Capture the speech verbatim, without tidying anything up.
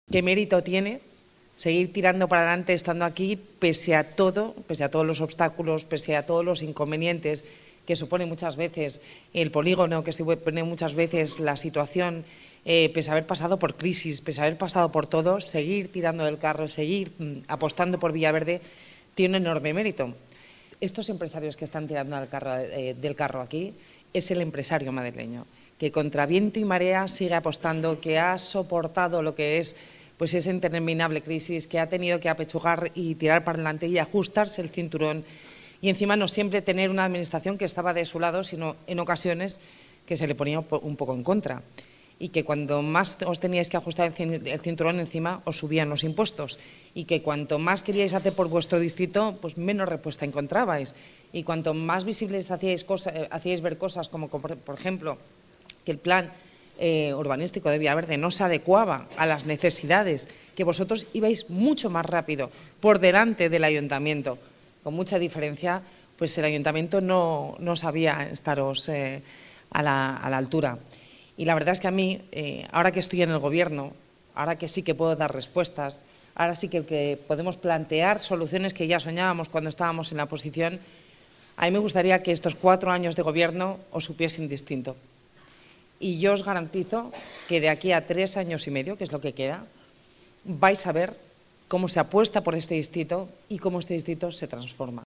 ¿Qué mérito tiene seguir tirando para adelante estando aquí pese a todo, pese a todos los obstáculos, pese a todos los inconvenientes que supone muchas veces el polígono, que supone muchas veces la situación, eh, pese a haber pasado por crisis, pese a haber pasado por todo, seguir tirando del carro, seguir mm, apostando por Villaverde, tiene un enorme mérito. Estos empresarios que están tirando del carro, eh, del carro aquí es el empresario madrileño, que contra viento y marea sigue apostando, que ha soportado lo que es pues esa interminable crisis, que ha tenido que apechugar y tirar para adelante y ajustarse el cinturón, y encima no siempre tener una administración que estaba de su lado, sino en ocasiones que se le ponía un poco en contra, y que cuando más os teníais que ajustar el cinturón encima os subían los impuestos, y que cuanto más queríais hacer por vuestro distrito, pues menos respuesta encontrabais, y cuanto más visibles hacíais, cosas, hacíais ver cosas como, por ejemplo, que el plan Eh, urbanístico de Villaverde no se adecuaba a las necesidades, que vosotros ibais mucho más rápido por delante del ayuntamiento, con mucha diferencia, pues el ayuntamiento no, no sabía estaros eh, a, la, a la altura. Y la verdad es que a mí, eh, ahora que estoy en el gobierno, ahora que sí que puedo dar respuestas, ahora sí que, que podemos plantear soluciones que ya soñábamos cuando estábamos en la oposición, a mí me gustaría que estos cuatro años de gobierno os supiesen distinto. Y yo os garantizo que de aquí a tres años y medio, que es lo que queda, vais a ver cómo se apuesta por este distrito y cómo este distrito se transforma.